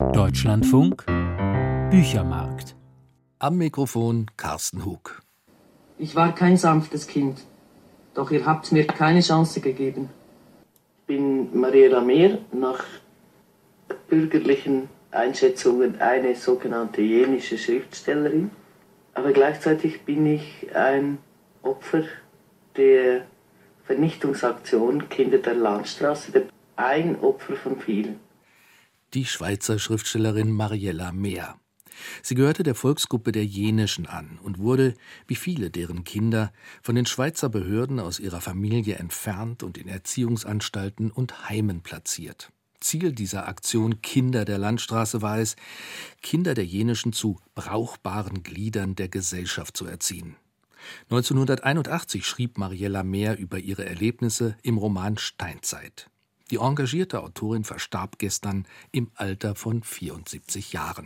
Deutschlandfunk Büchermarkt. Am Mikrofon Carsten Hug. Ich war kein sanftes Kind, doch ihr habt mir keine Chance gegeben. Ich bin Mariela Mehr, nach bürgerlichen Einschätzungen eine sogenannte jenische Schriftstellerin. Aber gleichzeitig bin ich ein Opfer der Vernichtungsaktion Kinder der Landstraße, ein Opfer von vielen. Die Schweizer Schriftstellerin Mariela Mehr. Sie gehörte der Volksgruppe der Jenischen an und wurde, wie viele deren Kinder, von den Schweizer Behörden aus ihrer Familie entfernt und in Erziehungsanstalten und Heimen platziert. Ziel dieser Aktion Kinder der Landstraße war es, Kinder der Jenischen zu brauchbaren Gliedern der Gesellschaft zu erziehen. 1981 schrieb Mariela Mehr über ihre Erlebnisse im Roman Steinzeit. Die engagierte Autorin verstarb gestern im Alter von 74 Jahren.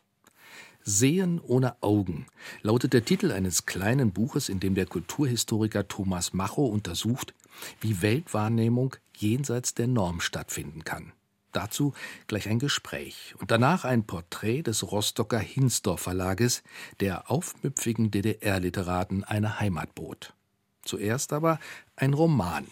Sehen ohne Augen lautet der Titel eines kleinen Buches, in dem der Kulturhistoriker Thomas Macho untersucht, wie Weltwahrnehmung jenseits der Norm stattfinden kann. Dazu gleich ein Gespräch und danach ein Porträt des Rostocker Hinsdorf Verlages, der aufmüpfigen DDR-Literaten eine Heimat bot. Zuerst aber ein Roman.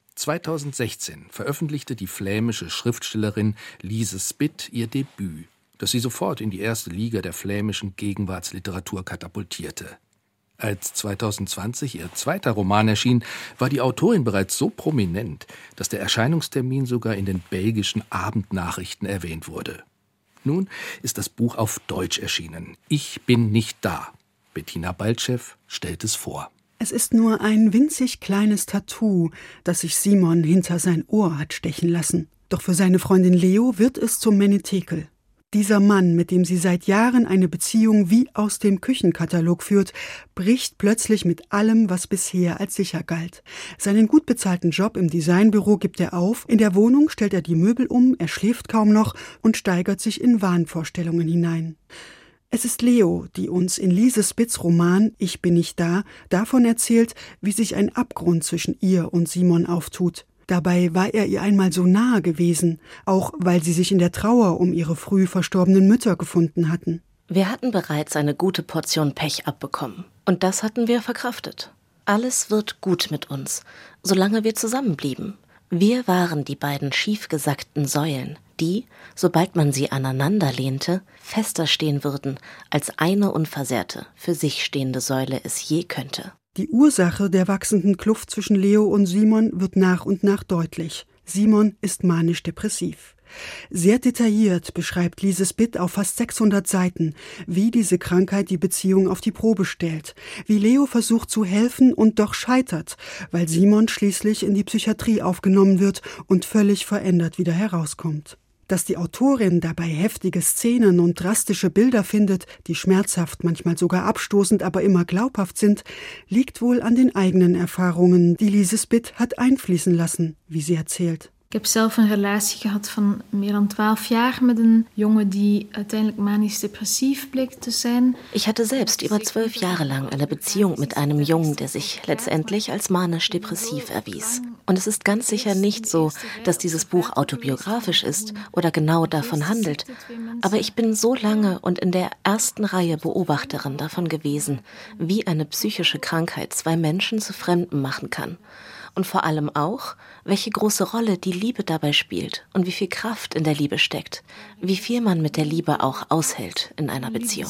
2016 veröffentlichte die flämische Schriftstellerin Lise Spit ihr Debüt, das sie sofort in die erste Liga der flämischen Gegenwartsliteratur katapultierte. Als 2020 ihr zweiter Roman erschien, war die Autorin bereits so prominent, dass der Erscheinungstermin sogar in den belgischen Abendnachrichten erwähnt wurde. Nun ist das Buch auf Deutsch erschienen. Ich bin nicht da. Bettina Baltschew stellt es vor. Es ist nur ein winzig kleines Tattoo, das sich Simon hinter sein Ohr hat stechen lassen. Doch für seine Freundin Leo wird es zum Menetekel. Dieser Mann, mit dem sie seit Jahren eine Beziehung wie aus dem Küchenkatalog führt, bricht plötzlich mit allem, was bisher als sicher galt. Seinen gut bezahlten Job im Designbüro gibt er auf, in der Wohnung stellt er die Möbel um, er schläft kaum noch und steigert sich in Wahnvorstellungen hinein. Es ist Leo, die uns in Lise Spitz Roman »Ich bin nicht da« davon erzählt, wie sich ein Abgrund zwischen ihr und Simon auftut. Dabei war er ihr einmal so nahe gewesen, auch weil sie sich in der Trauer um ihre früh verstorbenen Mütter gefunden hatten. Wir hatten bereits eine gute Portion Pech abbekommen. Und das hatten wir verkraftet. Alles wird gut mit uns, solange wir zusammenblieben. Wir waren die beiden schiefgesackten Säulen, die, sobald man sie aneinander lehnte, fester stehen würden, als eine unversehrte, für sich stehende Säule es je könnte. Die Ursache der wachsenden Kluft zwischen Leo und Simon wird nach und nach deutlich. Simon ist manisch-depressiv. Sehr detailliert beschreibt Lise Spit auf fast 600 Seiten, wie diese Krankheit die Beziehung auf die Probe stellt, wie Leo versucht zu helfen und doch scheitert, weil Simon schließlich in die Psychiatrie aufgenommen wird und völlig verändert wieder herauskommt. Dass die Autorin dabei heftige Szenen und drastische Bilder findet, die schmerzhaft, manchmal sogar abstoßend, aber immer glaubhaft sind, liegt wohl an den eigenen Erfahrungen, die Lise Spit hat einfließen lassen, wie sie erzählt. Ik heb zelf een relatie gehad van meer dan 12 jaar met een jongen die uiteindelijk manisch-depressief bleek te zijn. Ich hatte selbst über 12 Jahre lang eine Beziehung mit einem Jungen, der sich letztendlich als manisch-depressiv erwies. Und es ist ganz sicher nicht so, dass dieses Buch autobiografisch ist oder genau davon handelt. Aber ich bin so lange und in der ersten Reihe Beobachterin davon gewesen, wie eine psychische Krankheit zwei Menschen zu Fremden machen kann. Und vor allem auch, welche große Rolle die Liebe dabei spielt und wie viel Kraft in der Liebe steckt, wie viel man mit der Liebe auch aushält in einer Beziehung.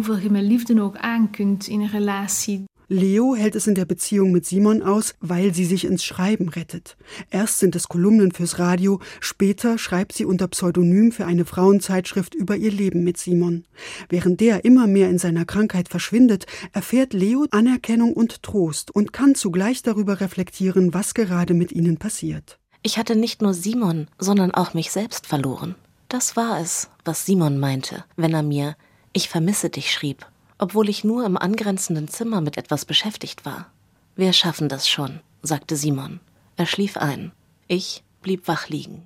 Leo hält es in der Beziehung mit Simon aus, weil sie sich ins Schreiben rettet. Erst sind es Kolumnen fürs Radio, später schreibt sie unter Pseudonym für eine Frauenzeitschrift über ihr Leben mit Simon. Während der immer mehr in seiner Krankheit verschwindet, erfährt Leo Anerkennung und Trost und kann zugleich darüber reflektieren, was gerade mit ihnen passiert. Ich hatte nicht nur Simon, sondern auch mich selbst verloren. Das war es, was Simon meinte, wenn er mir »Ich vermisse dich« schrieb, obwohl ich nur im angrenzenden Zimmer mit etwas beschäftigt war. »Wir schaffen das schon«, sagte Simon. Er schlief ein. Ich blieb wach liegen.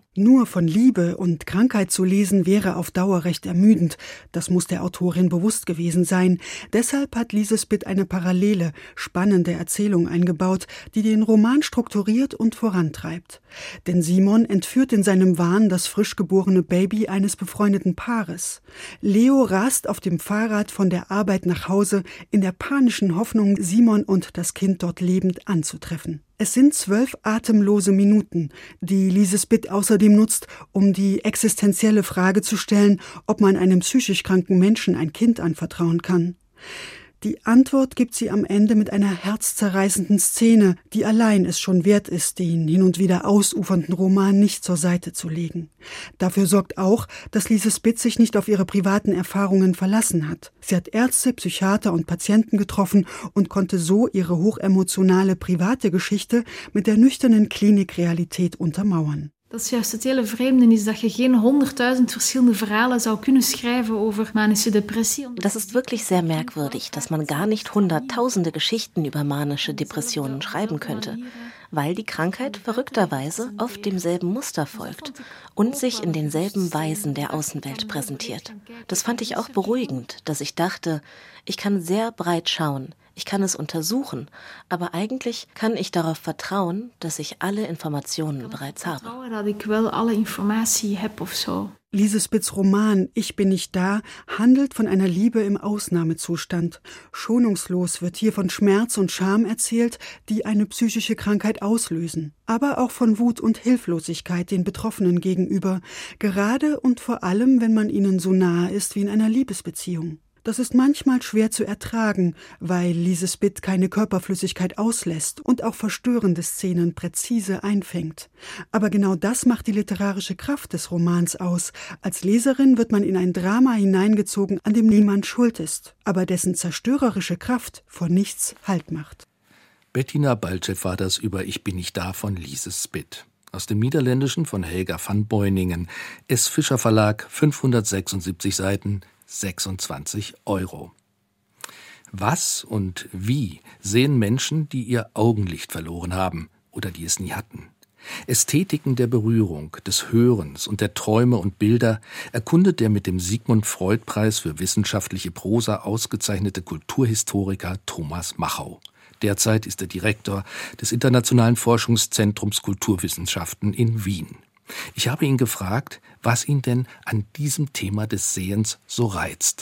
Nur von Liebe und Krankheit zu lesen, wäre auf Dauer recht ermüdend. Das muss der Autorin bewusst gewesen sein. Deshalb hat Lise Spitt eine parallele, spannende Erzählung eingebaut, die den Roman strukturiert und vorantreibt. Denn Simon entführt in seinem Wahn das frisch geborene Baby eines befreundeten Paares. Leo rast auf dem Fahrrad von der Arbeit nach Hause in der panischen Hoffnung, Simon und das Kind dort lebend anzutreffen. Es sind 12 atemlose Minuten, die Lise Spitt außerdem nutzt, um die existenzielle Frage zu stellen, ob man einem psychisch kranken Menschen ein Kind anvertrauen kann. Die Antwort gibt sie am Ende mit einer herzzerreißenden Szene, die allein es schon wert ist, den hin und wieder ausufernden Roman nicht zur Seite zu legen. Dafür sorgt auch, dass Lise Spitt sich nicht auf ihre privaten Erfahrungen verlassen hat. Sie hat Ärzte, Psychiater und Patienten getroffen und konnte so ihre hochemotionale private Geschichte mit der nüchternen Klinikrealität untermauern. Dat is juist het hele vreemde, is dat je geen 100.000 verschillende Verhalen zou kunnen schrijven over manische Depressie. Das ist wirklich sehr merkwürdig, dass man gar nicht hunderttausende Geschichten über manische Depressionen schreiben könnte, weil die Krankheit verrückterweise oft demselben Muster folgt und sich in denselben Weisen der Außenwelt präsentiert. Das fand ich auch beruhigend, dass ich dachte, ich kann sehr breit schauen, ich kann es untersuchen, aber eigentlich kann ich darauf vertrauen, dass ich alle Informationen bereits habe. Lise Spitts Roman »Ich bin nicht da« handelt von einer Liebe im Ausnahmezustand. Schonungslos wird hier von Schmerz und Scham erzählt, die eine psychische Krankheit auslösen. Aber auch von Wut und Hilflosigkeit den Betroffenen gegenüber, gerade und vor allem, wenn man ihnen so nahe ist wie in einer Liebesbeziehung. Das ist manchmal schwer zu ertragen, weil Lise Spitt keine Körperflüssigkeit auslässt und auch verstörende Szenen präzise einfängt. Aber genau das macht die literarische Kraft des Romans aus. Als Leserin wird man in ein Drama hineingezogen, an dem niemand schuld ist, aber dessen zerstörerische Kraft vor nichts Halt macht. Bettina Balcev war das über »Ich bin nicht da« von Lise Spitt. Aus dem Niederländischen von Helga van Beuningen. S. Fischer Verlag, 576 Seiten, 26 €. Was und wie sehen Menschen, die ihr Augenlicht verloren haben oder die es nie hatten? Ästhetiken der Berührung, des Hörens und der Träume und Bilder erkundet der mit dem Sigmund-Freud-Preis für wissenschaftliche Prosa ausgezeichnete Kulturhistoriker Thomas Machau. Derzeit ist er Direktor des Internationalen Forschungszentrums Kulturwissenschaften in Wien. Ich habe ihn gefragt, was ihn denn an diesem Thema des Sehens so reizt.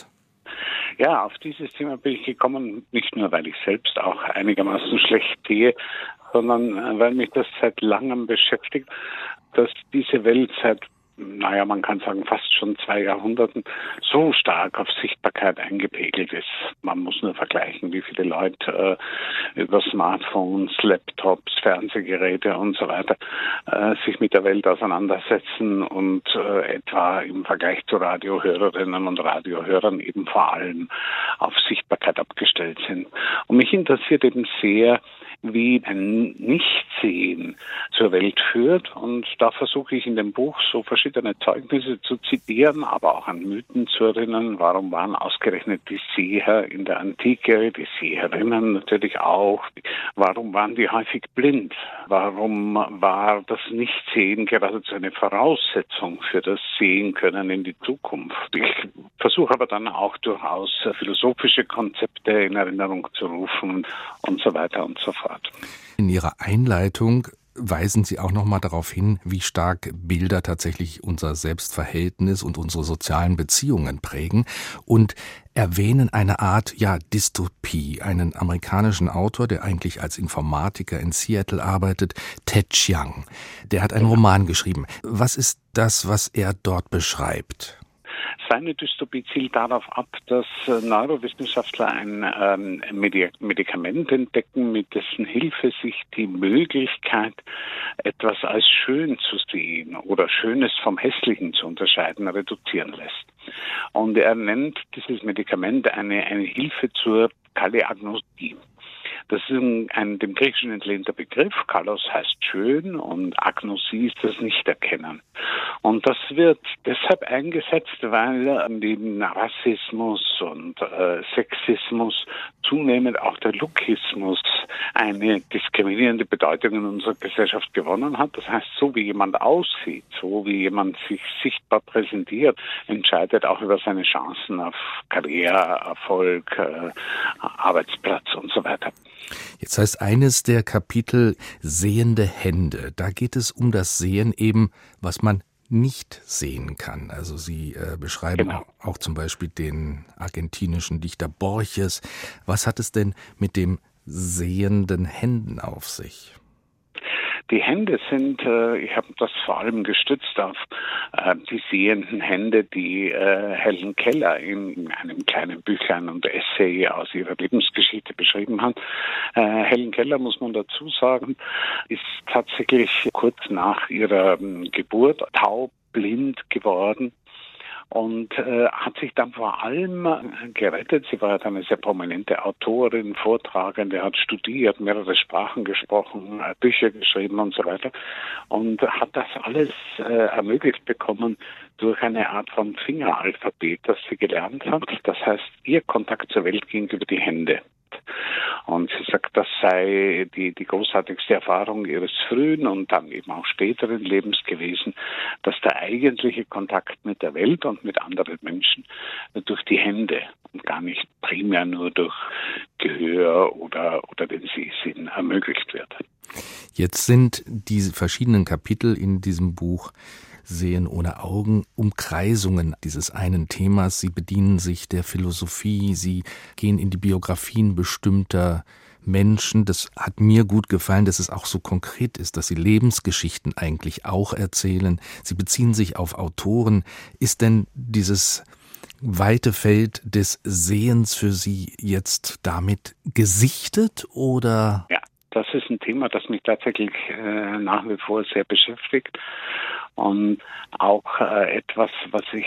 Ja, auf dieses Thema bin ich gekommen, nicht nur, weil ich selbst auch einigermaßen schlecht sehe, sondern weil mich das seit langem beschäftigt, dass diese Welt seit, man kann sagen, fast schon 2 Jahrhunderten so stark auf Sichtbarkeit eingepegelt ist. Man muss nur vergleichen, wie viele Leute über Smartphones, Laptops, Fernsehgeräte und so weiter sich mit der Welt auseinandersetzen und etwa im Vergleich zu Radiohörerinnen und Radiohörern eben vor allem auf Sichtbarkeit abgestellt sind. Und mich interessiert eben sehr, wie ein Nichtsehen zur Welt führt. Und da versuche ich in dem Buch so verschiedene Zeugnisse zu zitieren, aber auch an Mythen zu erinnern. Warum waren ausgerechnet die Seher in der Antike, die Seherinnen natürlich auch? Warum waren die häufig blind? Warum war das Nichtsehen geradezu eine Voraussetzung für das Sehen können in die Zukunft? Ich versuche aber dann auch durchaus philosophische Konzepte in Erinnerung zu rufen und so weiter und so fort. In Ihrer Einleitung weisen Sie auch noch mal darauf hin, wie stark Bilder tatsächlich unser Selbstverhältnis und unsere sozialen Beziehungen prägen und erwähnen eine Art, Dystopie, einen amerikanischen Autor, der eigentlich als Informatiker in Seattle arbeitet, Ted Chiang. Der hat einen Roman geschrieben. Was ist das, was er dort beschreibt? Seine Dystopie zielt darauf ab, dass Neurowissenschaftler ein Medikament entdecken, mit dessen Hilfe sich die Möglichkeit, etwas als schön zu sehen oder Schönes vom Hässlichen zu unterscheiden, reduzieren lässt. Und er nennt dieses Medikament eine Hilfe zur Kaleagnosie. Das ist ein dem Griechischen entlehnter Begriff. Kalos heißt schön und Agnosie ist das Nichterkennen. Und das wird deshalb eingesetzt, weil neben Rassismus und Sexismus zunehmend auch der Lookismus eine diskriminierende Bedeutung in unserer Gesellschaft gewonnen hat. Das heißt, so wie jemand aussieht, so wie jemand sich sichtbar präsentiert, entscheidet auch über seine Chancen auf Karriere, Erfolg, Arbeitsplatz und so weiter. Jetzt heißt eines der Kapitel sehende Hände. Da geht es um das Sehen eben, was man nicht sehen kann. Also Sie beschreiben auch zum Beispiel den argentinischen Dichter Borges. Was hat es denn mit dem sehenden Händen auf sich? Die Hände sind, ich habe das vor allem gestützt auf die sehenden Hände, die Helen Keller in einem kleinen Büchlein und Essay aus ihrer Lebensgeschichte beschrieben hat. Helen Keller, muss man dazu sagen, ist tatsächlich kurz nach ihrer Geburt taubblind geworden. Und hat sich dann vor allem gerettet. Sie war dann eine sehr prominente Autorin, Vortragende, hat studiert, mehrere Sprachen gesprochen, Bücher geschrieben und so weiter. Und hat das alles ermöglicht bekommen durch eine Art von Fingeralphabet, das sie gelernt hat. Das heißt, ihr Kontakt zur Welt ging über die Hände. Und sie sagt, das sei die großartigste Erfahrung ihres frühen und dann eben auch späteren Lebens gewesen, dass der eigentliche Kontakt mit der Welt und mit anderen Menschen durch die Hände und gar nicht primär nur durch Gehör oder den Sehsinn ermöglicht wird. Jetzt sind diese verschiedenen Kapitel in diesem Buch Sehen ohne Augen, Umkreisungen dieses einen Themas. Sie bedienen sich der Philosophie, sie gehen in die Biografien bestimmter Menschen. Das hat mir gut gefallen, dass es auch so konkret ist, dass Sie Lebensgeschichten eigentlich auch erzählen. Sie beziehen sich auf Autoren. Ist denn dieses weite Feld des Sehens für Sie jetzt damit gesichtet oder? Ja, das ist ein Thema, das mich tatsächlich nach wie vor sehr beschäftigt. Und auch etwas, was ich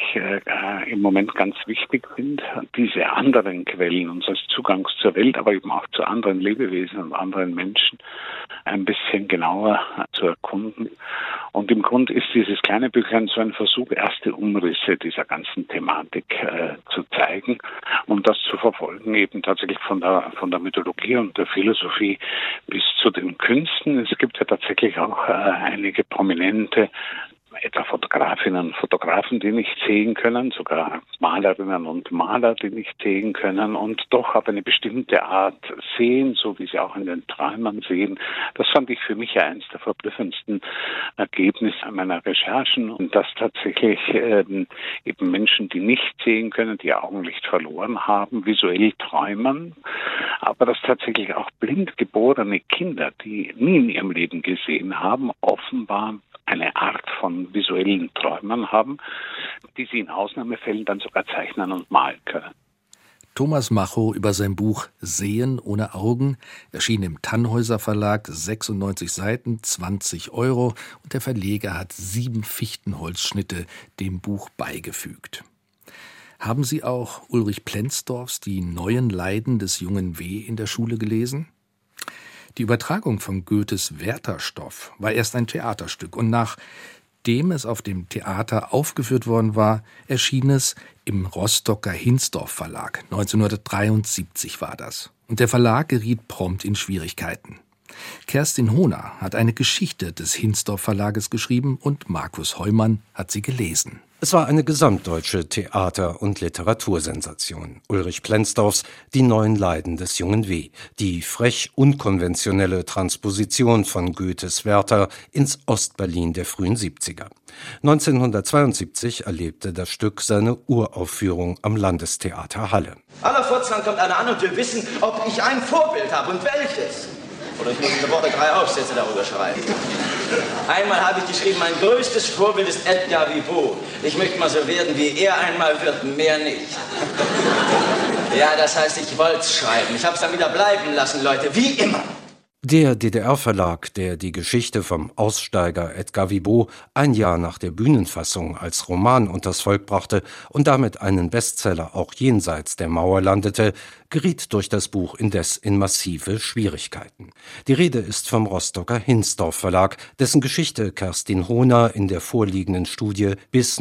im Moment ganz wichtig finde, diese anderen Quellen unseres Zugangs zur Welt, aber eben auch zu anderen Lebewesen und anderen Menschen ein bisschen genauer zu erkunden. Und im Grunde ist dieses kleine Büchlein so ein Versuch, erste Umrisse dieser ganzen Thematik zu zeigen und das zu verfolgen, eben tatsächlich von der Mythologie und der Philosophie bis zu den Künsten. Es gibt ja tatsächlich auch einige prominente etwa Fotografinnen und Fotografen, die nicht sehen können, sogar Malerinnen und Maler, die nicht sehen können und doch auf eine bestimmte Art sehen, so wie sie auch in den Träumen sehen. Das fand ich für mich ja eines der verblüffendsten Ergebnisse meiner Recherchen und dass tatsächlich eben Menschen, die nicht sehen können, die ihr Augenlicht verloren haben, visuell träumen, aber dass tatsächlich auch blind geborene Kinder, die nie in ihrem Leben gesehen haben, offenbar eine Art von visuellen Träumen haben, die sie in Ausnahmefällen dann sogar zeichnen und malen können. Thomas Macho über sein Buch Sehen ohne Augen, erschien im Tannhäuser Verlag, 96 Seiten, 20 € und der Verleger hat 7 Fichtenholzschnitte dem Buch beigefügt. Haben Sie auch Ulrich Plenzdorfs Die neuen Leiden des jungen W. in der Schule gelesen? Die Übertragung von Goethes Wertherstoff war erst ein Theaterstück und nachdem es auf dem Theater aufgeführt worden war, erschien es im Rostocker Hinsdorf Verlag. 1973 war das. Und der Verlag geriet prompt in Schwierigkeiten. Kerstin Hohner hat eine Geschichte des Hinsdorf Verlages geschrieben und Markus Heumann hat sie gelesen. Es war eine gesamtdeutsche Theater- und Literatursensation. Ulrich Plenzdorfs Die neuen Leiden des jungen W., die frech unkonventionelle Transposition von Goethes Werther ins Ostberlin der frühen 70er. 1972 erlebte das Stück seine Uraufführung am Landestheater Halle. Aller Furzland kommt einer an und will wissen, ob ich ein Vorbild habe und welches. Oder ich muss in der Woche 3 Aufsätze darüber schreiben. Einmal habe ich geschrieben, mein größtes Vorbild ist Edgar Viveau. Ich möchte mal so werden, wie er einmal wird, mehr nicht. Ja, das heißt, ich wollte es schreiben. Ich habe es dann wieder bleiben lassen, Leute, wie immer. Der DDR-Verlag, der die Geschichte vom Aussteiger Edgar Wibeau ein Jahr nach der Bühnenfassung als Roman unters Volk brachte und damit einen Bestseller auch jenseits der Mauer landete, geriet durch das Buch indes in massive Schwierigkeiten. Die Rede ist vom Rostocker Hinsdorf Verlag, dessen Geschichte Kerstin Hohner in der vorliegenden Studie bis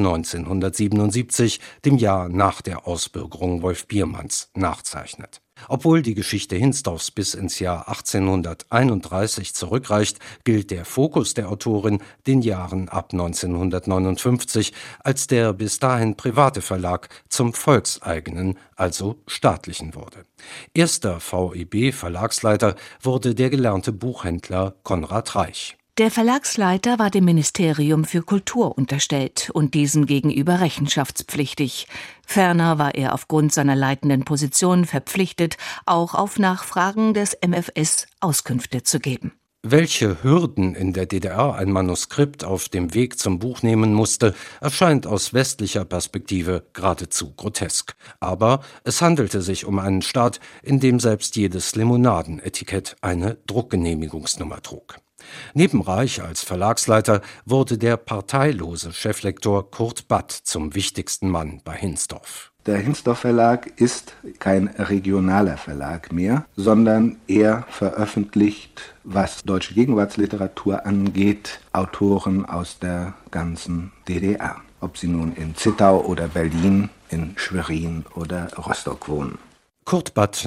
1977, dem Jahr nach der Ausbürgerung Wolf Biermanns, nachzeichnet. Obwohl die Geschichte Hinsdorfs bis ins Jahr 1831 zurückreicht, gilt der Fokus der Autorin den Jahren ab 1959, als der bis dahin private Verlag zum volkseigenen, also staatlichen wurde. Erster VEB-Verlagsleiter wurde der gelernte Buchhändler Konrad Reich. Der Verlagsleiter war dem Ministerium für Kultur unterstellt und diesem gegenüber rechenschaftspflichtig. Ferner war er aufgrund seiner leitenden Position verpflichtet, auch auf Nachfragen des MfS Auskünfte zu geben. Welche Hürden in der DDR ein Manuskript auf dem Weg zum Buch nehmen musste, erscheint aus westlicher Perspektive geradezu grotesk. Aber es handelte sich um einen Staat, in dem selbst jedes Limonadenetikett eine Druckgenehmigungsnummer trug. Neben Reich als Verlagsleiter wurde der parteilose Cheflektor Kurt Batt zum wichtigsten Mann bei Hinsdorf. Der Hinsdorf Verlag ist kein regionaler Verlag mehr, sondern er veröffentlicht, was deutsche Gegenwartsliteratur angeht, Autoren aus der ganzen DDR. Ob sie nun in Zittau oder Berlin, in Schwerin oder Rostock wohnen. Kurt Batt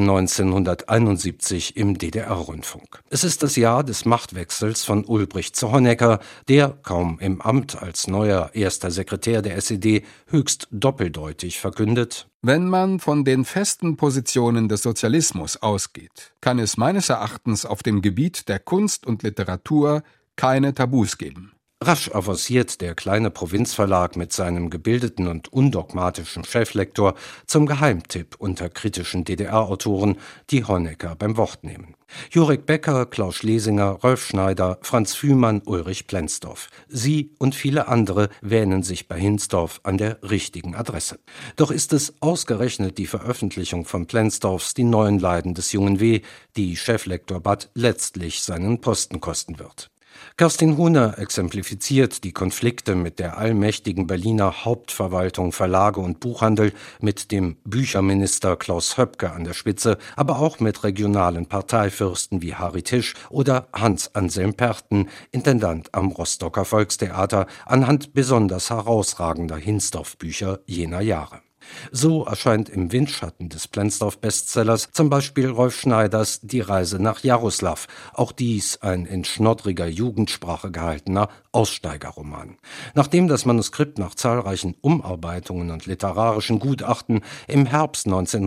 1971 im DDR-Rundfunk. Es ist das Jahr des Machtwechsels von Ulbricht zu Honecker, der, kaum im Amt als neuer erster Sekretär der SED, höchst doppeldeutig verkündet: Wenn man von den festen Positionen des Sozialismus ausgeht, kann es meines Erachtens auf dem Gebiet der Kunst und Literatur keine Tabus geben. Rasch avanciert der kleine Provinzverlag mit seinem gebildeten und undogmatischen Cheflektor zum Geheimtipp unter kritischen DDR-Autoren, die Honecker beim Wort nehmen. Jurek Becker, Klaus Schlesinger, Rolf Schneider, Franz Fühmann, Ulrich Plenzdorf. Sie und viele andere wähnen sich bei Hinsdorf an der richtigen Adresse. Doch ist es ausgerechnet die Veröffentlichung von Plenzdorfs Die neuen Leiden des jungen W., die Cheflektor Batt letztlich seinen Posten kosten wird. Kerstin Hohner exemplifiziert die Konflikte mit der allmächtigen Berliner Hauptverwaltung Verlage und Buchhandel, mit dem Bücherminister Klaus Höpke an der Spitze, aber auch mit regionalen Parteifürsten wie Harry Tisch oder Hans Anselm Perten, Intendant am Rostocker Volkstheater, anhand besonders herausragender Hinsdorf-Bücher jener Jahre. So erscheint im Windschatten des Plenzdorf-Bestsellers zum Beispiel Rolf Schneiders Die Reise nach Jaroslav, auch dies ein in schnoddriger Jugendsprache gehaltener Aussteigerroman. Nachdem das Manuskript nach zahlreichen Umarbeitungen und literarischen Gutachten im Herbst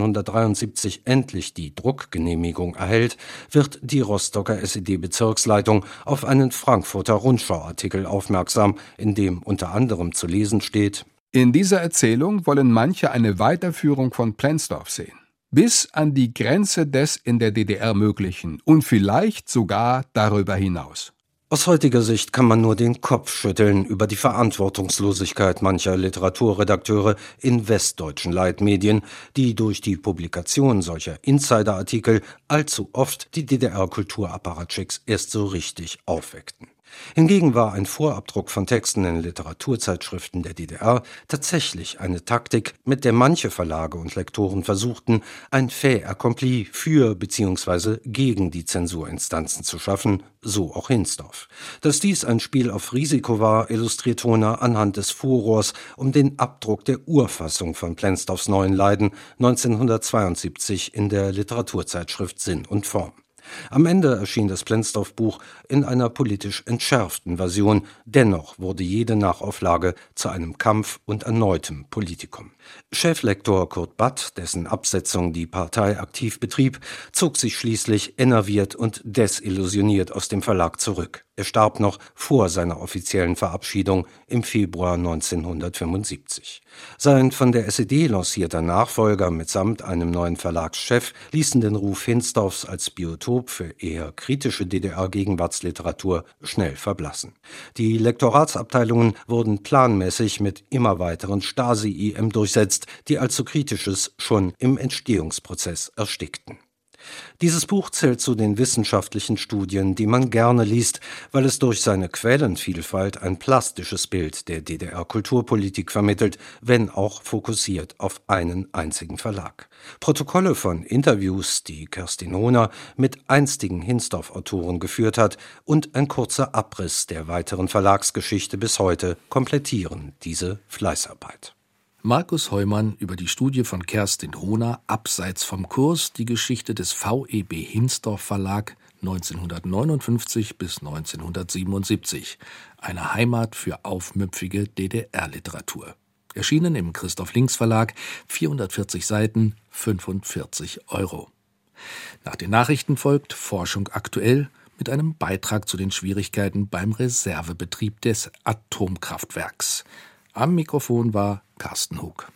1973 endlich die Druckgenehmigung erhält, wird die Rostocker SED-Bezirksleitung auf einen Frankfurter Rundschau-Artikel aufmerksam, in dem unter anderem zu lesen steht: In dieser Erzählung wollen manche eine Weiterführung von Plenzdorf sehen, bis an die Grenze des in der DDR Möglichen und vielleicht sogar darüber hinaus. Aus heutiger Sicht kann man nur den Kopf schütteln über die Verantwortungslosigkeit mancher Literaturredakteure in westdeutschen Leitmedien, die durch die Publikation solcher Insiderartikel allzu oft die DDR-Kulturapparatschicks erst so richtig aufweckten. Hingegen war ein Vorabdruck von Texten in Literaturzeitschriften der DDR tatsächlich eine Taktik, mit der manche Verlage und Lektoren versuchten, ein fait accompli für bzw. gegen die Zensurinstanzen zu schaffen, so auch Hinsdorf. Dass dies ein Spiel auf Risiko war, illustriert Hohner anhand des Furors um den Abdruck der Urfassung von Plenzdorfs neuen Leiden 1972 in der Literaturzeitschrift Sinn und Form. Am Ende erschien das Plenzdorf-Buch in einer politisch entschärften Version. Dennoch wurde jede Nachauflage zu einem Kampf und erneutem Politikum. Cheflektor Kurt Batt, dessen Absetzung die Partei aktiv betrieb, zog sich schließlich enerviert und desillusioniert aus dem Verlag zurück. Er starb noch vor seiner offiziellen Verabschiedung im Februar 1975. Sein von der SED lancierter Nachfolger mitsamt einem neuen Verlagschef ließen den Ruf Hinsdorfs als Biotop für eher kritische DDR-Gegenwartsliteratur schnell verblassen. Die Lektoratsabteilungen wurden planmäßig mit immer weiteren Stasi-IM durchsetzt, die allzu Kritisches schon im Entstehungsprozess erstickten. Dieses Buch zählt zu den wissenschaftlichen Studien, die man gerne liest, weil es durch seine Quellenvielfalt ein plastisches Bild der DDR-Kulturpolitik vermittelt, wenn auch fokussiert auf einen einzigen Verlag. Protokolle von Interviews, die Kerstin Hohner mit einstigen Hinsdorf-Autoren geführt hat, und ein kurzer Abriss der weiteren Verlagsgeschichte bis heute komplettieren diese Fleißarbeit. Markus Heumann über die Studie von Kerstin Hohner Abseits vom Kurs, die Geschichte des VEB Hinsdorf Verlag 1959 bis 1977. Eine Heimat für aufmüpfige DDR-Literatur. Erschienen im Christoph Links Verlag, 440 Seiten, 45 €. Nach den Nachrichten folgt Forschung aktuell mit einem Beitrag zu den Schwierigkeiten beim Reservebetrieb des Atomkraftwerks. Am Mikrofon war Carsten Hug.